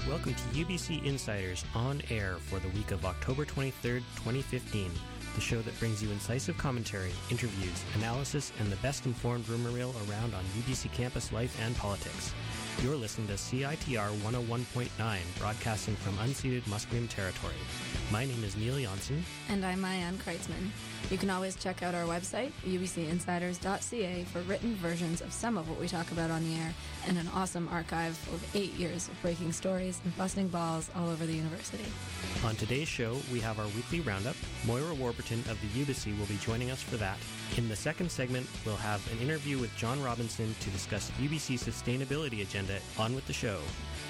Welcome to UBC Insiders On Air for the week of October 23rd, 2015, the show that brings you incisive commentary, interviews, analysis, and the best-informed rumor mill around on UBC campus life and politics. You're listening to CITR 101.9, broadcasting from unceded Musqueam territory. My name is Neil Janssen. And I'm Mayan Kreitzman. You can always check out our website, ubcinsiders.ca, for written versions of some of what we talk about on the air, and an awesome archive of 8 years of breaking stories and busting balls all over the university. On today's show, we have our weekly roundup. Moira Warburton of the UBC will be joining us for that. In the second segment, we'll have an interview with John Robinson to discuss UBC's sustainability agenda. On with the show.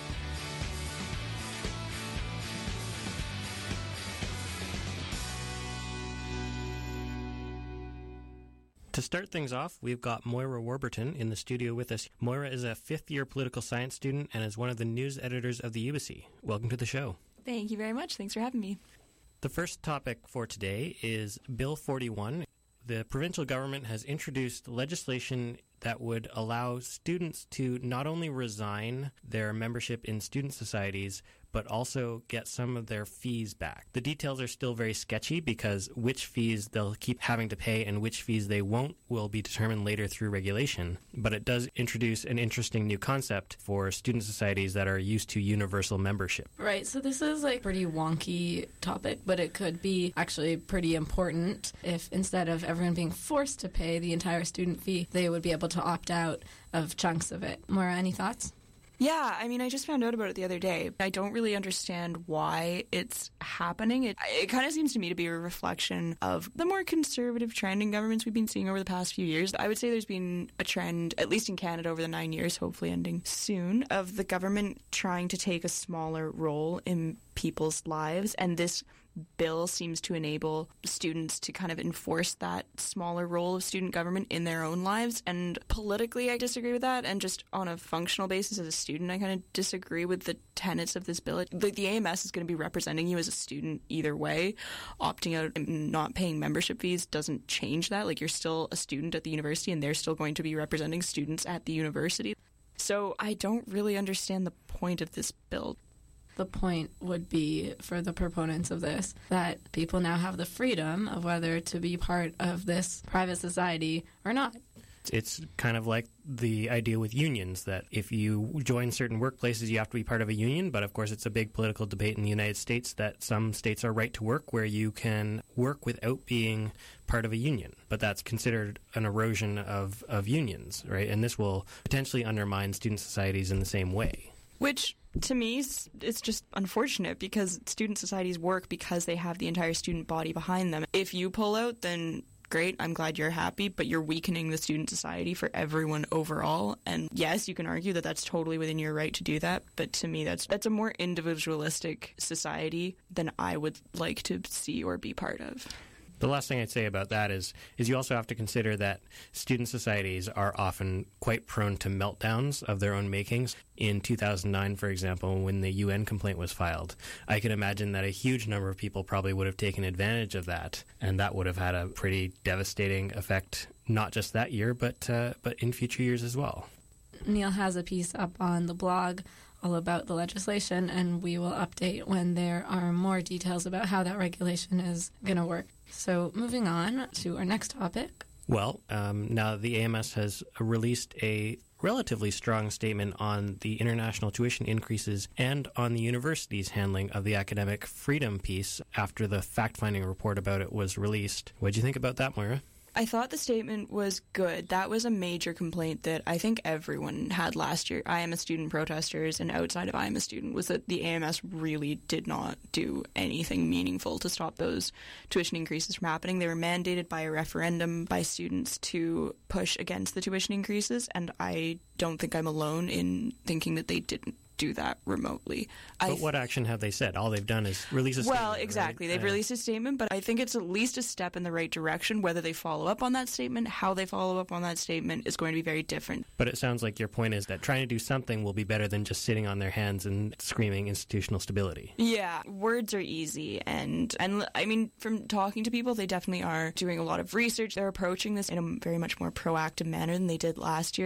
To start things off, we've got Moira Warburton in the studio with us. Moira is a fifth-year political science student and is one of the news editors of the UBC. Welcome to the show. Thank you very much. Thanks for having me. The first topic for today is Bill 41. The provincial government has introduced legislation that would allow students to not only resign their membership in student societies, but also get some of their fees back. The details are still very sketchy because which fees they'll keep having to pay and which fees they won't will be determined later through regulation. But it does introduce an interesting new concept for student societies that are used to universal membership. Right, so this is like a pretty wonky topic, but it could be actually pretty important if instead of everyone being forced to pay the entire student fee, they would be able to opt out of chunks of it. Maura, any thoughts? Yeah, I just found out about it the other day. I don't really understand why it's happening. It kind of seems to me to be a reflection of the more conservative trend in governments we've been seeing over the past few years. I would say there's been a trend, at least in Canada over the 9 years, hopefully ending soon, of the government trying to take a smaller role in people's lives, and this bill seems to enable students to kind of enforce that smaller role of student government in their own lives. And politically, I disagree with that, and just on a functional basis as a student, I kind of disagree with the tenets of this bill. The AMS is going to be representing you as a student either way. Opting out and not paying membership fees doesn't change that. Like, you're still a student at the university, and they're still going to be representing students at the university. So I don't really understand the point of this bill. The point would be, for the proponents of this, that people now have the freedom of whether to be part of this private society or not. It's kind of like the idea with unions, that if you join certain workplaces, you have to be part of a union. But of course, it's a big political debate in the United States that some states are right to work where you can work without being part of a union. But that's considered an erosion of unions, right? And this will potentially undermine student societies in the same way. Which, to me, it's just unfortunate because student societies work because they have the entire student body behind them. If you pull out, then great, I'm glad you're happy, but you're weakening the student society for everyone overall. And yes, you can argue that that's totally within your right to do that, but to me, that's a more individualistic society than I would like to see or be part of. The last thing I'd say about that is you also have to consider that student societies are often quite prone to meltdowns of their own makings. In 2009, for example, when the UN complaint was filed, I can imagine that a huge number of people probably would have taken advantage of that, and that would have had a pretty devastating effect, not just that year, but in future years as well. Neil has a piece up on the blog all about the legislation, and we will update when there are more details about how that regulation is going to work. So moving on to our next topic. Well, now the AMS has released a relatively strong statement on the international tuition increases and on the university's handling of the academic freedom piece after the fact-finding report about it was released. What do you think about that, Moira? I thought the statement was good. That was a major complaint that I think everyone had last year. I am a student protesters, and outside of I am a student, was that the AMS really did not do anything meaningful to stop those tuition increases from happening. They were mandated by a referendum by students to push against the tuition increases, and I don't think I'm alone in thinking that they didn't do that remotely. But what action have they said? All they've done is release a statement. Well, exactly. Right? They've released a statement, but I think it's at least a step in the right direction. Whether they follow up on that statement, how they follow up on that statement is going to be very different. But it sounds like your point is that trying to do something will be better than just sitting on their hands and screaming institutional stability. Yeah, words are easy. And I mean, from talking to people, they definitely are doing a lot of research. They're approaching this in a very much more proactive manner than they did last year.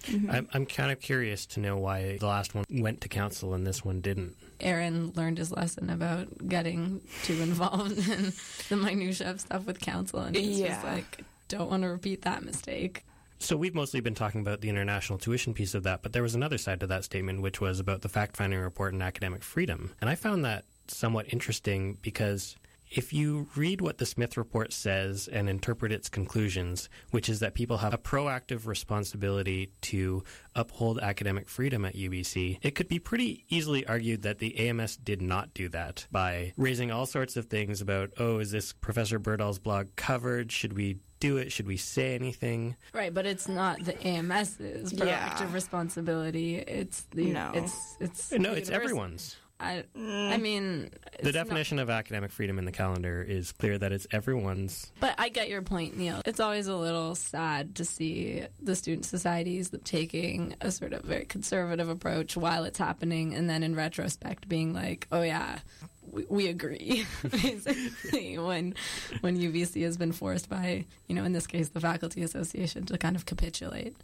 I'm kind of curious to know why the last one went to council and this one didn't. Aaron learned his lesson about getting too involved in the minutiae of stuff with council, and he's just like, don't want to repeat that mistake. So we've mostly been talking about the international tuition piece of that, but there was another side to that statement, which was about the fact-finding report and academic freedom. And I found that somewhat interesting because if you read what the Smith Report says and interpret its conclusions, which is that people have a proactive responsibility to uphold academic freedom at UBC, it could be pretty easily argued that the AMS did not do that by raising all sorts of things about, oh, is this Professor Birdall's blog covered? Should we do it? Should we say anything? Right, but it's not the AMS's proactive responsibility. It's it's everyone's. I mean, the definition of academic freedom in the calendar is clear that it's everyone's. But I get your point, Neil. It's always a little sad to see the student societies taking a sort of very conservative approach while it's happening, and then in retrospect being like, oh yeah, we agree, basically, when UBC has been forced by, in this case, the Faculty Association to kind of capitulate.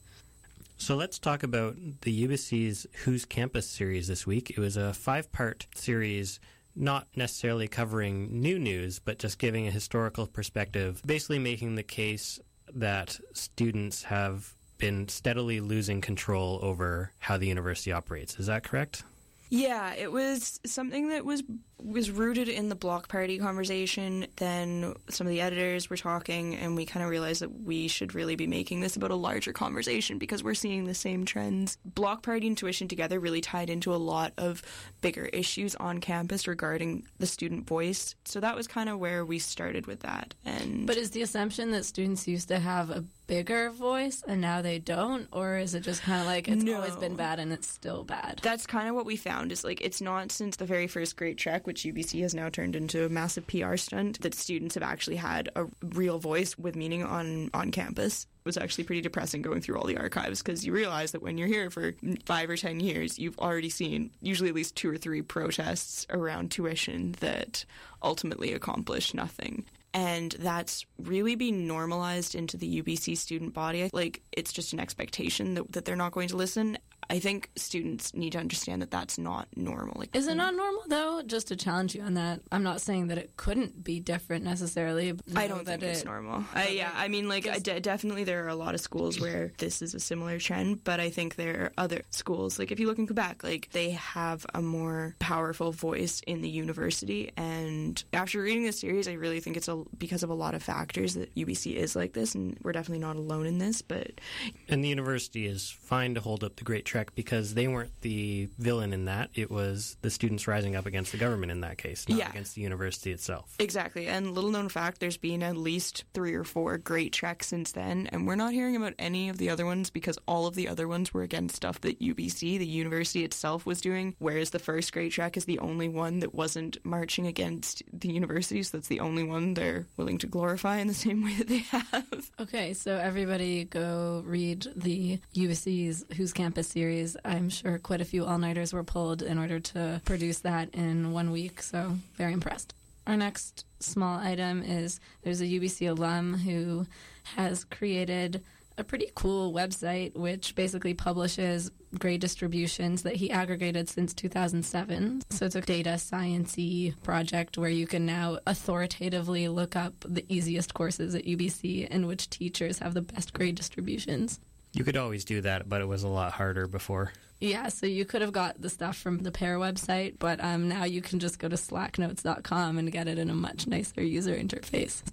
So let's talk about the UBC's Whose Campus series this week. It was a 5-part series, not necessarily covering new news, but just giving a historical perspective, basically making the case that students have been steadily losing control over how the university operates. Is that correct? Yeah, it was something that was rooted in the block party conversation. Then some of the editors were talking, and we kind of realized that we should really be making this about a larger conversation because we're seeing the same trends. Block party and tuition together really tied into a lot of bigger issues on campus regarding the student voice. So that was kind of where we started with that. But is the assumption that students used to have a bigger voice and now they don't, or is it just kind of like it's always been bad and it's still bad? That's kind of what we found, is like it's not since the very first Great Trek, which UBC has now turned into a massive PR stunt, that students have actually had a real voice with meaning on campus. It was actually pretty depressing going through all the archives because you realize that when you're here for 5 or 10 years, you've already seen usually at least 2 or 3 protests around tuition that ultimately accomplish nothing. And that's really being normalized into the UBC student body. Like, it's just an expectation that they're not going to listen. I think students need to understand that that's not normal. Is it not normal, though? Just to challenge you on that, I'm not saying that it couldn't be different necessarily. I don't think it's normal. I mean, definitely there are a lot of schools where this is a similar trend, but I think there are other schools, like if you look in Quebec, like they have a more powerful voice in the university. And after reading this series, I really think it's because of a lot of factors that UBC is like this, and we're definitely not alone in this. And the university is fine to hold up the Great Trek because they weren't the villain in that. It was the students rising up against the government in that case, not against the university itself. Exactly. And little known fact, there's been at least 3 or 4 Great Treks since then, and we're not hearing about any of the other ones because all of the other ones were against stuff that UBC, the university itself, was doing, whereas the first Great Trek is the only one that wasn't marching against the university, so that's the only one they're willing to glorify in the same way that they have. Okay, so everybody go read the UBC's Whose Campus series. I'm sure quite a few all-nighters were pulled in order to produce that in 1 week, so very impressed. Our next small item is there's a UBC alum who has created a pretty cool website which basically publishes grade distributions that he aggregated since 2007. So it's a data science-y project where you can now authoritatively look up the easiest courses at UBC and which teachers have the best grade distributions. You could always do that, but it was a lot harder before. Yeah, so you could have got the stuff from the PAIR website, but now you can just go to slacknotes.com and get it in a much nicer user interface.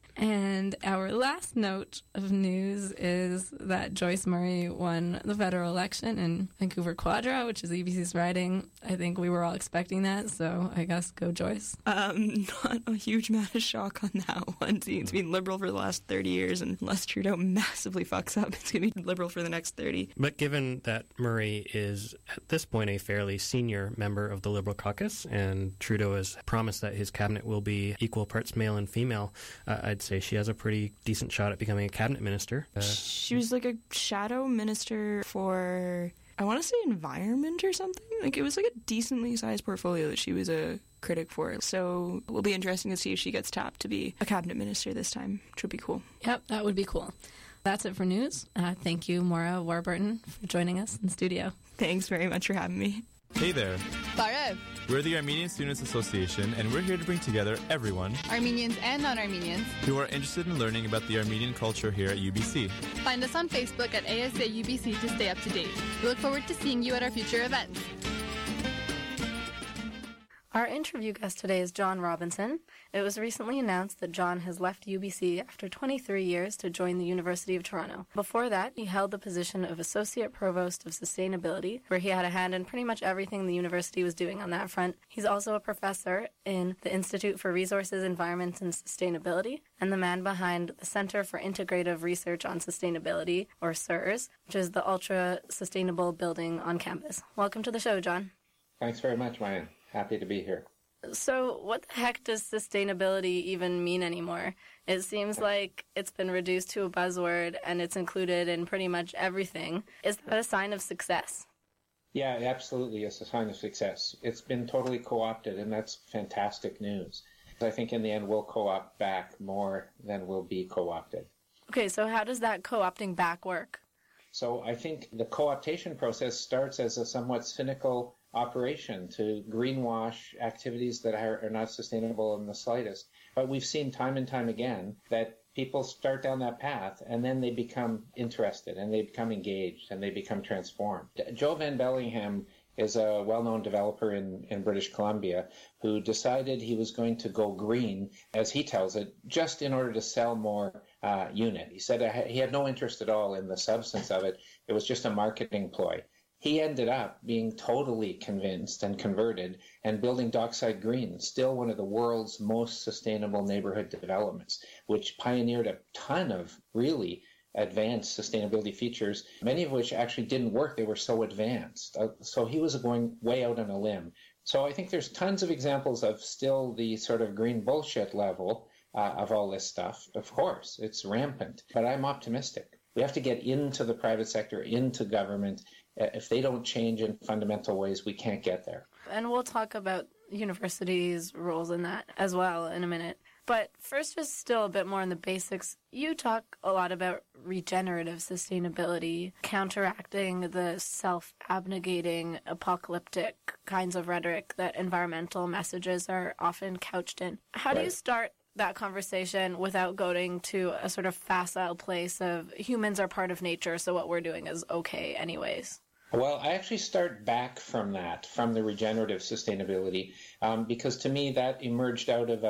And our last note of news is that Joyce Murray won the federal election in Vancouver Quadra, which is UBC's riding. I think we were all expecting that, so I guess go Joyce. Not a huge amount of shock on that one. It's been Liberal for the last 30 years, and unless Trudeau massively fucks up, it's going to be Liberal for the next 30. But given that Murray is, at this point, a fairly senior member of the Liberal caucus, and Trudeau has promised that his cabinet will be equal parts male and female, I'd say she has a pretty decent shot at becoming a cabinet minister. She was like a shadow minister for, I want to say, environment or something. Like, it was like a decently sized portfolio that she was a critic for. So it will be interesting to see if she gets tapped to be a cabinet minister this time, which would be cool. Yep, that would be cool. That's it for news. Thank you, Maura Warburton, for joining us in studio. Thanks very much for having me. Hey there. Barev. We're the Armenian Students Association, and we're here to bring together everyone, Armenians and non-Armenians, who are interested in learning about the Armenian culture here at UBC. Find us on Facebook at ASA UBC to stay up to date. We look forward to seeing you at our future events. Our interview guest today is John Robinson. It was recently announced that John has left UBC after 23 years to join the University of Toronto. Before that, he held the position of Associate Provost of Sustainability, where he had a hand in pretty much everything the university was doing on that front. He's also a professor in the Institute for Resources, Environment, and Sustainability, and the man behind the Center for Integrative Research on Sustainability, or CIRS, which is the ultra-sustainable building on campus. Welcome to the show, John. Thanks very much, Maya. Happy to be here. So what the heck does sustainability even mean anymore? It seems like it's been reduced to a buzzword and it's included in pretty much everything. Is that a sign of success? Yeah, absolutely. It's a sign of success. It's been totally co-opted, and that's fantastic news. I think in the end we'll co-opt back more than will be co-opted. Okay, so how does that co-opting back work? So I think the co-optation process starts as a somewhat cynical operation to greenwash activities that are not sustainable in the slightest. But we've seen time and time again that people start down that path and then they become interested and they become engaged and they become transformed. Joe Van Bellingham is a well-known developer in British Columbia who decided he was going to go green, as he tells it, just in order to sell more unit. He said he had no interest at all in the substance of it. It was just a marketing ploy. He ended up being totally convinced and converted and building Dockside Green, still one of the world's most sustainable neighborhood developments, which pioneered a ton of really advanced sustainability features, many of which actually didn't work. They were so advanced. So he was going way out on a limb. So I think there's tons of examples of still the sort of green bullshit level of all this stuff. Of course, it's rampant, but I'm optimistic. We have to get into the private sector, into government. If they don't change in fundamental ways, we can't get there. And we'll talk about universities' roles in that as well in a minute. But first, just still a bit more on the basics. You talk a lot about regenerative sustainability, counteracting the self-abnegating, apocalyptic kinds of rhetoric that environmental messages are often couched in. How do you start that conversation without going to a sort of facile place of humans are part of nature, so what we're doing is okay anyways? Well, I actually start back from that, from the regenerative sustainability, because to me that emerged out of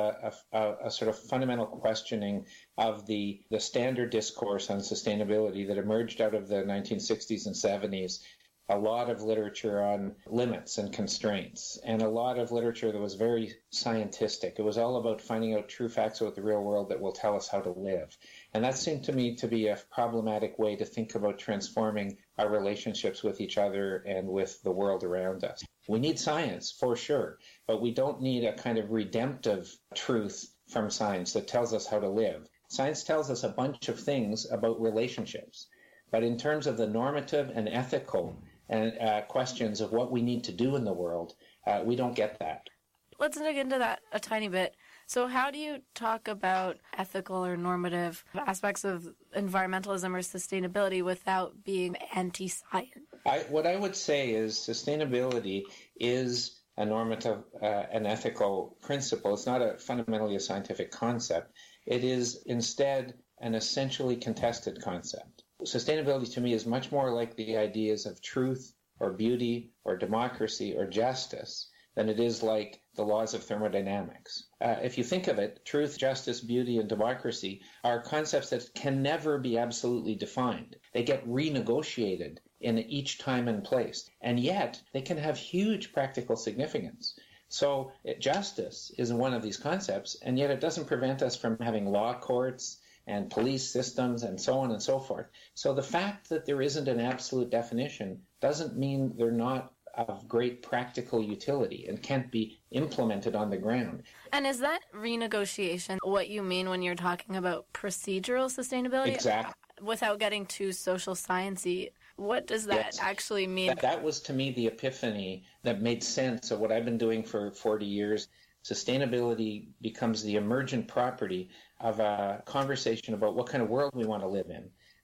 a sort of fundamental questioning of the standard discourse on sustainability that emerged out of the 1960s and 70s. A lot of literature on limits and constraints, and a lot of literature that was very scientistic. It was all about finding out true facts about the real world that will tell us how to live. And that seemed to me to be a problematic way to think about transforming our relationships with each other and with the world around us. We need science, for sure, but we don't need a kind of redemptive truth from science that tells us how to live. Science tells us a bunch of things about relationships, but in terms of the normative and ethical and questions of what we need to do in the world, we don't get that. Let's dig into that a tiny bit. So how do you talk about ethical or normative aspects of environmentalism or sustainability without being anti-science? What I would say is sustainability is a normative and ethical principle. It's not fundamentally a scientific concept. It is instead an essentially contested concept. Sustainability to me is much more like the ideas of truth or beauty or democracy or justice than it is like the laws of thermodynamics. If you think of it, truth, justice, beauty, and democracy are concepts that can never be absolutely defined. They get renegotiated in each time and place, and yet they can have huge practical significance. So justice is one of these concepts, and yet it doesn't prevent us from having law courts and police systems and so on and so forth. So the fact that there isn't an absolute definition doesn't mean they're not of great practical utility and can't be implemented on the ground. And is that renegotiation what you mean when you're talking about procedural sustainability? Exactly. Without getting too social science-y, what does that actually mean? That was to me the epiphany that made sense of what I've been doing for 40 years. Sustainability becomes the emergent property of a conversation about what kind of world we want to live in.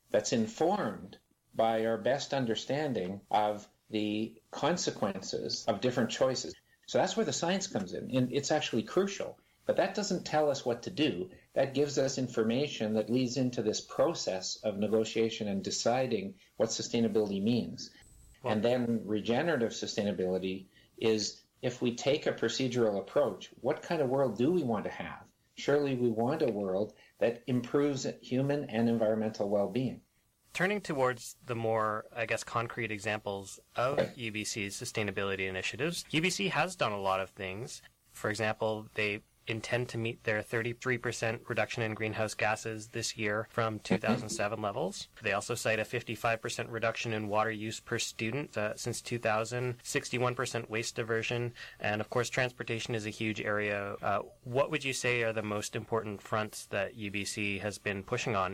that's informed by our best understanding of the consequences of different choices. So that's where the science comes in, and it's actually crucial. But that doesn't tell us what to do. That gives us information that leads into this process of negotiation and deciding what sustainability means. Well, and then regenerative sustainability is, if we take a procedural approach, what kind of world do we want to have? Surely we want a world that improves human and environmental well-being. Turning towards the more, concrete examples of UBC's sustainability initiatives, UBC has done a lot of things. For example, they intend to meet their 33% reduction in greenhouse gases this year from 2007 levels. They also cite a 55% reduction in water use per student since 2000, 61% waste diversion, and of course transportation is a huge area. What would you say are the most important fronts that UBC has been pushing on?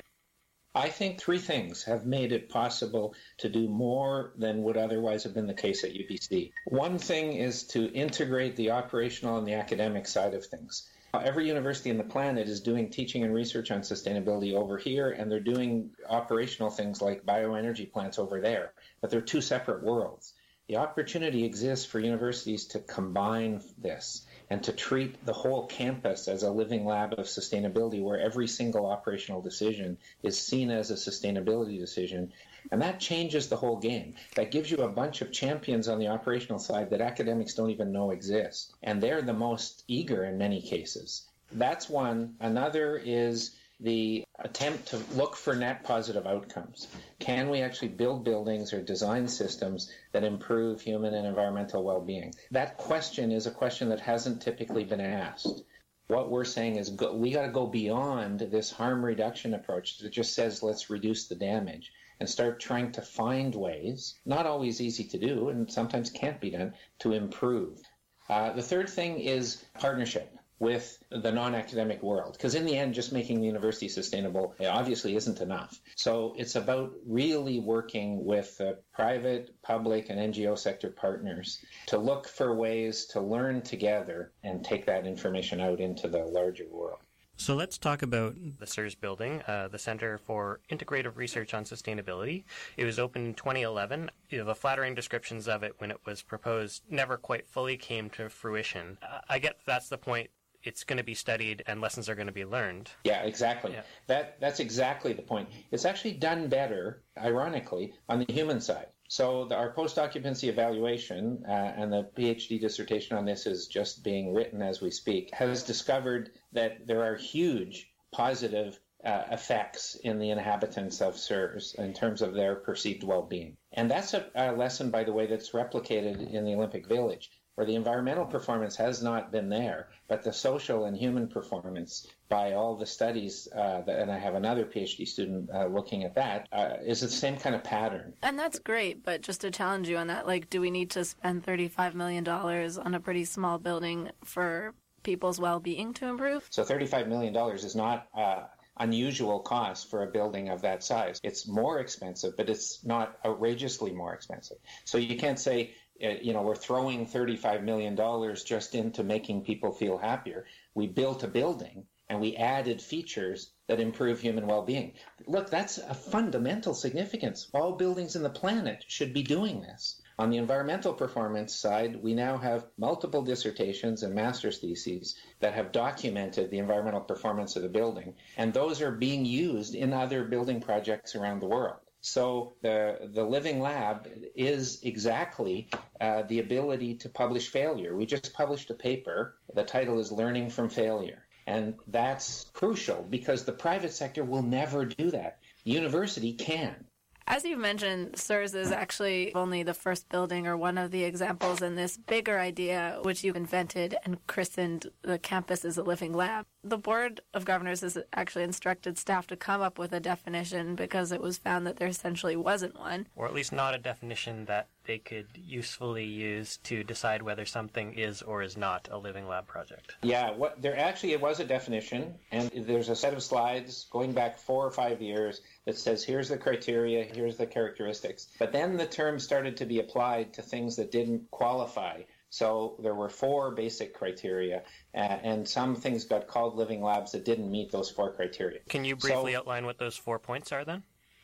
I think three things have made it possible to do more than would otherwise have been the case at UBC. One thing is to integrate the operational and the academic side of things. Every university on the planet is doing teaching and research on sustainability over here, and they're doing operational things like bioenergy plants over there, but they're two separate worlds. The opportunity exists for universities to combine this and to treat the whole campus as a living lab of sustainability, where every single operational decision is seen as a sustainability decision. And that changes the whole game. That gives you a bunch of champions on the operational side that academics don't even know exist. And they're the most eager in many cases. That's one. Another is the attempt to look for net positive outcomes. Can we actually build buildings or design systems that improve human and environmental well-being? That question is a question that hasn't typically been asked. What we're saying is we got to go beyond this harm reduction approach that just says let's reduce the damage and start trying to find ways, not always easy to do and sometimes can't be done, to improve. The third thing is partnership with the non-academic world, because in the end, just making the university sustainable obviously isn't enough. So it's about really working with private, public, and NGO sector partners to look for ways to learn together and take that information out into the larger world. So let's talk about the CIRS building, the Center for Integrative Research on Sustainability. It was opened in 2011. The flattering descriptions of it when it was proposed never quite fully came to fruition. I get that's the point. It's going to be studied and lessons are going to be learned. Yeah, exactly. Yeah. That's exactly the point. It's actually done better, ironically, on the human side. So our post-occupancy evaluation, and the PhD dissertation on this is just being written as we speak, has discovered that there are huge positive effects in the inhabitants of CIRS in terms of their perceived well-being. And that's a lesson, by the way, that's replicated in the Olympic Village, where the environmental performance has not been there, but the social and human performance by all the studies, and I have another PhD student looking at that, is the same kind of pattern. And that's great, but just to challenge you on that, do we need to spend $35 million on a pretty small building for people's well-being to improve? So $35 million is not unusual cost for a building of that size. It's more expensive, but it's not outrageously more expensive. So you can't say, we're throwing $35 million just into making people feel happier. We built a building and we added features that improve human well-being. Look, that's a fundamental significance. All buildings in the planet should be doing this. On the environmental performance side, we now have multiple dissertations and master's theses that have documented the environmental performance of the building, and those are being used in other building projects around the world. So the Living Lab is exactly the ability to publish failure. We just published a paper. The title is Learning from Failure. And that's crucial because the private sector will never do that. The university can. As you mentioned, CIRS is actually only the first building or one of the examples in this bigger idea, which you invented and christened the campus as a living lab. The Board of Governors has actually instructed staff to come up with a definition because it was found that there essentially wasn't one. Or at least not a definition that they could usefully use to decide whether something is or is not a living lab project. Yeah, it was a definition, and there's a set of slides going back 4 or 5 years that says here's the criteria, here's the characteristics. But then the term started to be applied to things that didn't qualify. So there were 4 basic criteria, and some things got called living labs that didn't meet those 4 criteria. Can you briefly outline what those 4 points are then?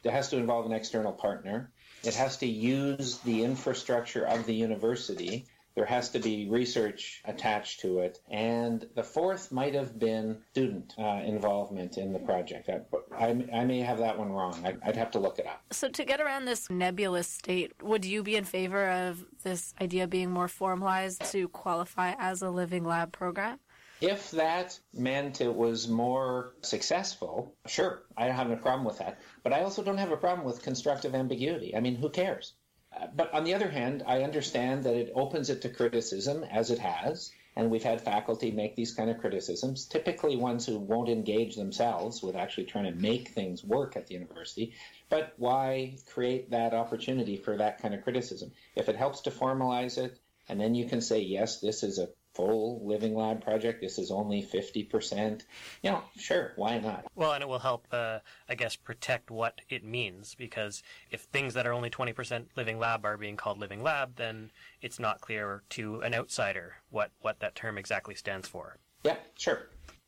It has to involve an external partner. It has to use the infrastructure of the university. There has to be research attached to it. And the fourth might have been student involvement in the project. I may have that one wrong. I'd have to look it up. So to get around this nebulous state, would you be in favor of this idea being more formalized to qualify as a living lab program? If that meant it was more successful, sure, I don't have a problem with that. But I also don't have a problem with constructive ambiguity. I mean, who cares? But on the other hand, I understand that it opens it to criticism, as it has, and we've had faculty make these kind of criticisms, typically ones who won't engage themselves with actually trying to make things work at the university. But why create that opportunity for that kind of criticism? If it helps to formalize it, and then you can say, yes, this is a full living lab project, this is only 50%, sure, why not? Well, and it will help, protect what it means, because if things that are only 20% living lab are being called living lab, then it's not clear to an outsider what that term exactly stands for. Yeah, sure.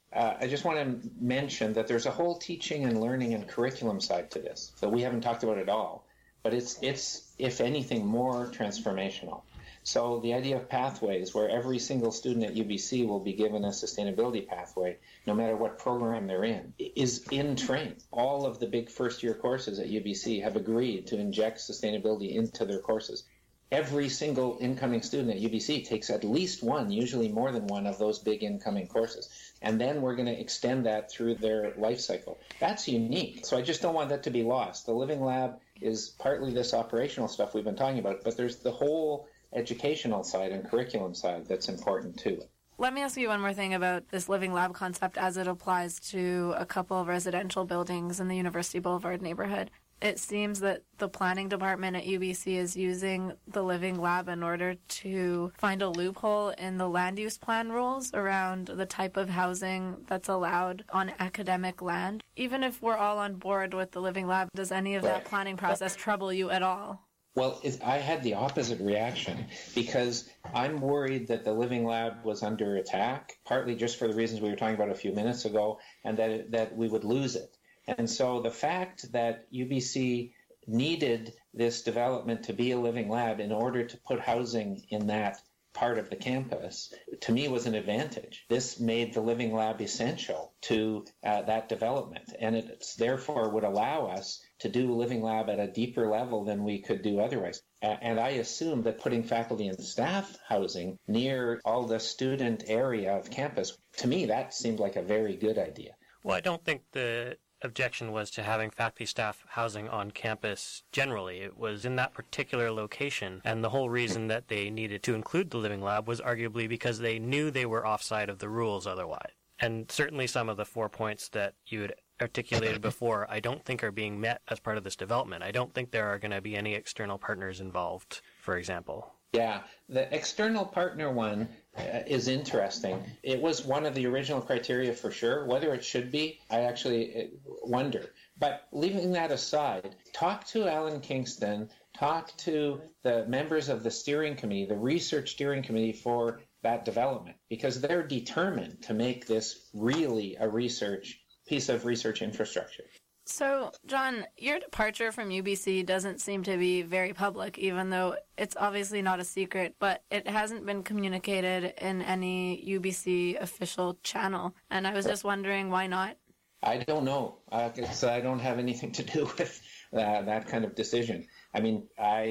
I just want to mention that there's a whole teaching and learning and curriculum side to this that we haven't talked about at all, but it's if anything, more transformational. So the idea of pathways, where every single student at UBC will be given a sustainability pathway, no matter what program they're in, is in train. All of the big first-year courses at UBC have agreed to inject sustainability into their courses. Every single incoming student at UBC takes at least one, usually more than one, of those big incoming courses. And then we're going to extend that through their life cycle. That's unique. So I just don't want that to be lost. The Living Lab is partly this operational stuff we've been talking about, but there's the whole educational side and curriculum side that's important too. Let me ask you one more thing about this living lab concept as it applies to a couple of residential buildings in the University Boulevard neighborhood. It seems that the planning department at UBC is using the living lab in order to find a loophole in the land use plan rules around the type of housing that's allowed on academic land. Even if we're all on board with the living lab, does any of that planning process trouble you at all? Well, I had the opposite reaction because I'm worried that the Living Lab was under attack, partly just for the reasons we were talking about a few minutes ago, and that we would lose it. And so the fact that UBC needed this development to be a living lab in order to put housing in that part of the campus, to me, was an advantage. This made the Living Lab essential to that development, and it therefore would allow us to do Living Lab at a deeper level than we could do otherwise. And I assume that putting faculty and staff housing near all the student area of campus, to me, that seemed like a very good idea. Well, I don't think the objection was to having faculty staff housing on campus generally. It was in that particular location, and the whole reason that they needed to include the Living Lab was arguably because they knew they were offside of the rules otherwise. And certainly some of the 4 points that you had articulated before, I don't think are being met as part of this development. I don't think there are going to be any external partners involved, for example. Yeah, the external partner one is interesting. It was one of the original criteria for sure. Whether it should be, I actually wonder. But leaving that aside, talk to Alan Kingston, talk to the members of the steering committee, the research steering committee for that development, because they're determined to make this really a piece of research infrastructure. So, John, your departure from UBC doesn't seem to be very public, even though it's obviously not a secret, but it hasn't been communicated in any UBC official channel. And I was just wondering, why not? I don't know. I don't have anything to do with that kind of decision. I mean,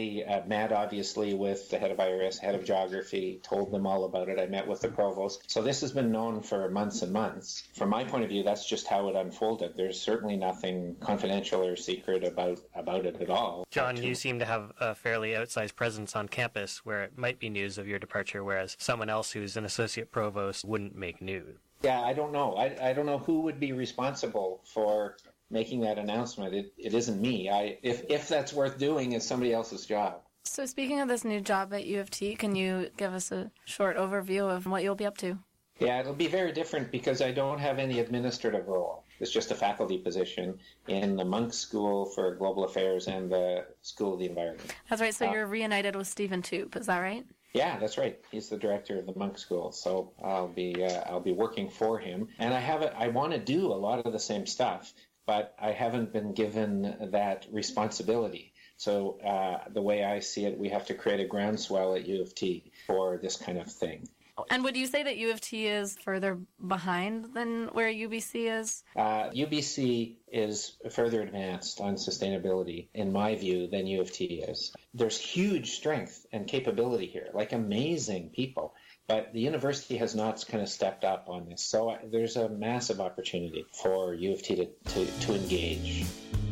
I met obviously with the head of IRS, head of geography, told them all about it. I met with the provost. So this has been known for months and months. From my point of view, that's just how it unfolded. There's certainly nothing confidential or secret about it at all. John, you seem to have a fairly outsized presence on campus where it might be news of your departure, whereas someone else who's an associate provost wouldn't make news. Yeah, I don't know. I don't know who would be responsible for making that announcement. It isn't me. If that's worth doing, it's somebody else's job. So speaking of this new job at U of T, can you give us a short overview of what you'll be up to? Yeah, it'll be very different because I don't have any administrative role. It's just a faculty position in the Munk School for Global Affairs and the School of the Environment. That's right. So you're reunited with Stephen Toop, is that right? Yeah, that's right. He's the director of the Munk School, so I'll be working for him, and I want to do a lot of the same stuff. but I haven't been given that responsibility. So the way I see it, we have to create a groundswell at U of T for this kind of thing. And would you say that U of T is further behind than where UBC is? UBC is further advanced on sustainability, in my view, than U of T is. There's huge strength and capability here, like amazing people. But the university has not kind of stepped up on this. So there's a massive opportunity for U of T to engage.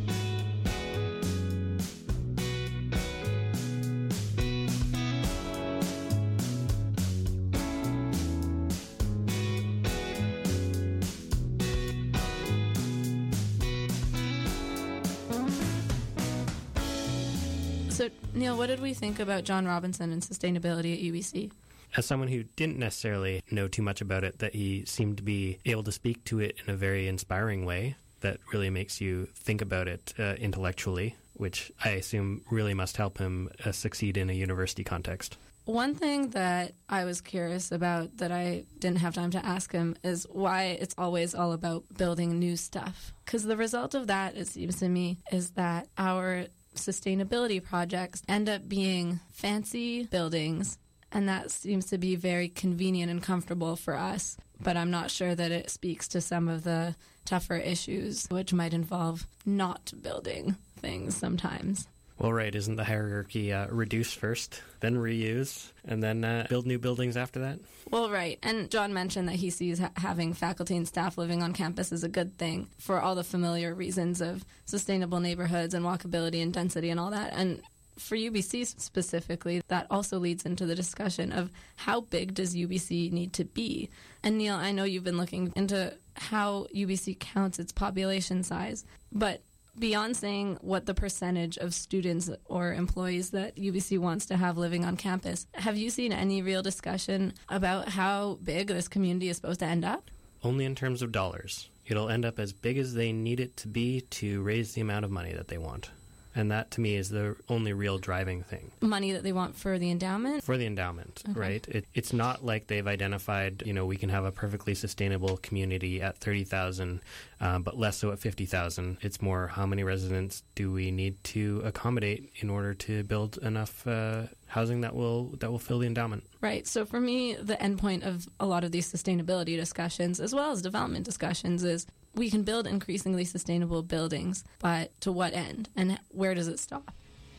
So, Neil, what did we think about John Robinson and sustainability at UBC? As someone who didn't necessarily know too much about it, that he seemed to be able to speak to it in a very inspiring way that really makes you think about it intellectually, which I assume really must help him succeed in a university context. One thing that I was curious about that I didn't have time to ask him is why it's always all about building new stuff. Because the result of that, it seems to me, is that our sustainability projects end up being fancy buildings, and that seems to be very convenient and comfortable for us. But I'm not sure that it speaks to some of the tougher issues, which might involve not building things sometimes. Well, right. Isn't the hierarchy reduce first, then reuse, and then build new buildings after that? Well, right. And John mentioned that he sees having faculty and staff living on campus as a good thing for all the familiar reasons of sustainable neighborhoods and walkability and density and all that. And for UBC specifically, that also leads into the discussion of how big does UBC need to be? And Neil, I know you've been looking into how UBC counts its population size, but beyond saying what the percentage of students or employees that UBC wants to have living on campus, have you seen any real discussion about how big this community is supposed to end up? Only in terms of dollars. It'll end up as big as they need it to be to raise the amount of money that they want. And that, to me, is the only real driving thing. Money that they want for the endowment? For the endowment, Okay. right? It's not like they've identified, we can have a perfectly sustainable community at 30,000, but less so at 50,000. It's more, how many residents do we need to accommodate in order to build enough housing that will fill the endowment? Right. So for me, the endpoint of a lot of these sustainability discussions, as well as development discussions, is we can build increasingly sustainable buildings, but to what end? And where does it stop?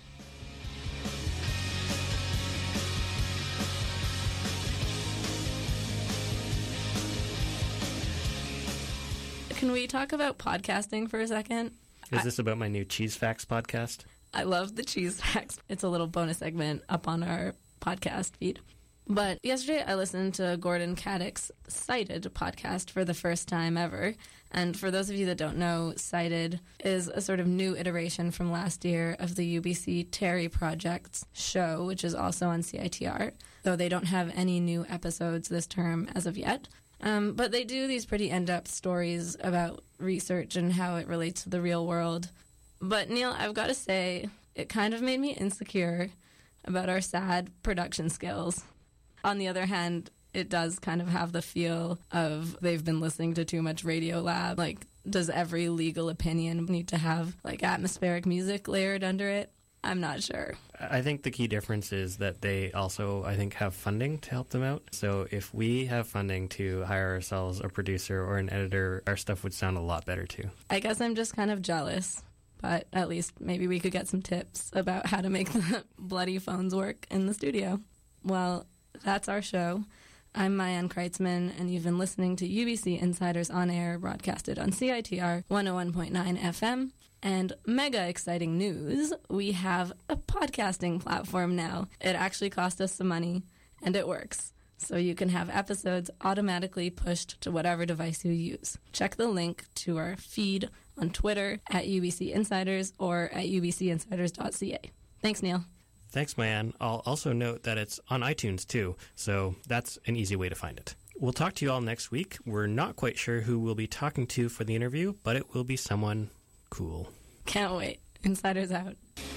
Can we talk about podcasting for a second? Is this about my new Cheese Facts podcast? I love the cheese facts. It's a little bonus segment up on our podcast feed. But yesterday I listened to Gordon Caddick's Cited podcast for the first time ever. And for those of you that don't know, Cited is a sort of new iteration from last year of the UBC Terry Project's show, which is also on CITR, though they don't have any new episodes this term as of yet. But they do these pretty in-depth stories about research and how it relates to the real world. But Neil, I've got to say, it kind of made me insecure about our sad production skills. On the other hand, it does kind of have the feel of they've been listening to too much Radiolab. Like, does every legal opinion need to have, like, atmospheric music layered under it? I'm not sure. I think the key difference is that they also, I think, have funding to help them out. So if we have funding to hire ourselves a producer or an editor, our stuff would sound a lot better too. I guess I'm just kind of jealous. But at least maybe we could get some tips about how to make the bloody phones work in the studio. Well, that's our show. I'm Mayan Kreitzman, and you've been listening to UBC Insiders On Air, broadcasted on CITR 101.9 FM. And mega exciting news, we have a podcasting platform now. It actually cost us some money, and it works. So you can have episodes automatically pushed to whatever device you use. Check the link to our feed on Twitter at UBC Insiders or at ubcinsiders.ca. Thanks, Neil. Thanks, Mayan. I'll also note that it's on iTunes too, so that's an easy way to find it. We'll talk to you all next week. We're not quite sure who we'll be talking to for the interview, but it will be someone cool. Can't wait. Insiders out.